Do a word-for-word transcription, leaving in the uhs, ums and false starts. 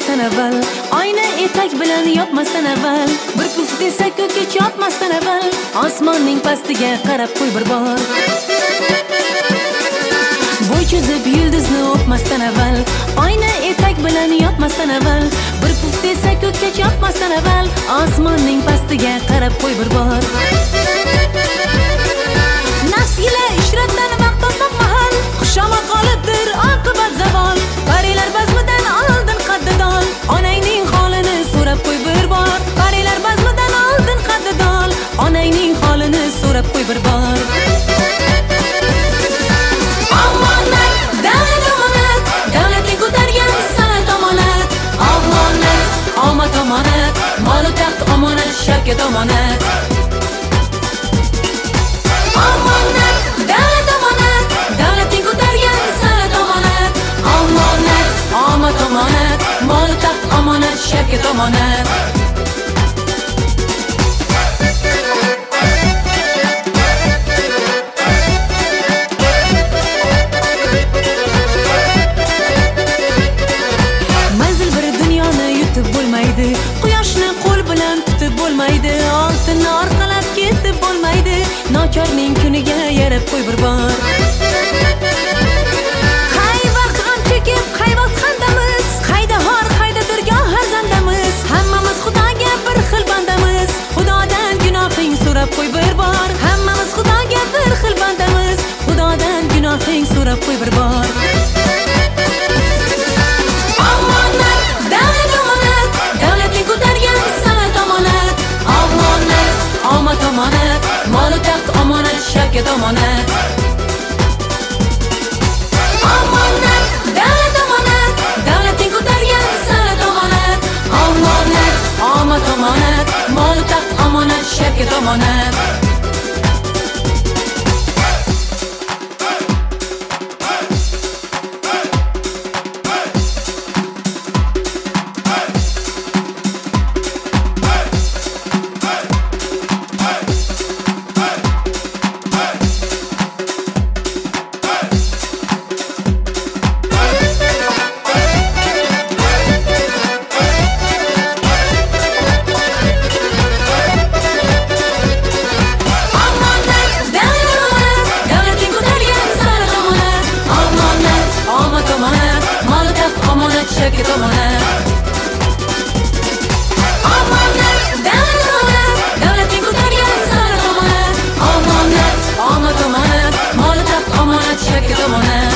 yopmasdan avval, oyna etak bilan yopmasdan avval, bir puf desa ko'kka chopmasdan avval, osmonning pastiga qarab qo'y bir bor. Bo'y cho'zib yulduzni o'pmasdan avval, oyna etak bilan yopmasdan avval, bir puf desa ko'kka chopmasdan avval, osmonning pastiga qarab qo'y bir bor. Nafs ila ishratdan vaqt topmoq mahal, xushomad qolibdir oqibat zavol. Parilar bazmidan oldin qaddidol, onangning holini so'rab qo'y bir bor. Parilar bazmidan oldin qaddidol, onangning holini so'rab qo'y bir bor. Omonat, davlat omonat, davlatning ko'targan san'at omonat. Omonat, omad omonat, mol taxt omonat, shavkat omonat. Omonat, davlat omonat, davlatning ko'targan san'at omonat. Omonat, omad omonat, mol taxt omonat, shavkat omonat. Manzil bir dunyoni yutib bo'lmaydi, quyoshni qo'l bilan tutib bo'lmaydi, oltinni orqalab ketib bo'lmaydi, nochorning kuniga yarab qo'y bir bor. Qay vaqt g'am chekib, qay vaqt xandamiz, qayda hor, qayda durgoh hazandamiz, hammamiz Xudoga bir xil bandamiz, Xudodan gunohing so'rab qo'y bir bor. Hammamiz Xudoga bir xil bandamiz, Xudodan gunohing so'rab qo'y bir bor. Omonat, davlat omonat, davlatning ko'targan san'at omonat. Omonat, omad omonat, mol taxt omonat, shavkat omonat. Omonat, davlat omonat, davlatning ko'targan san'at omonat. Omonat, omad omonat, mol taxt omonat, shavkat omonat. Shavkat omonat. Omonat, davlat omonat, davlatning ko'targan san'at omonat. Omonat, omad omonat, mol taxt omonat, shavkat omonat.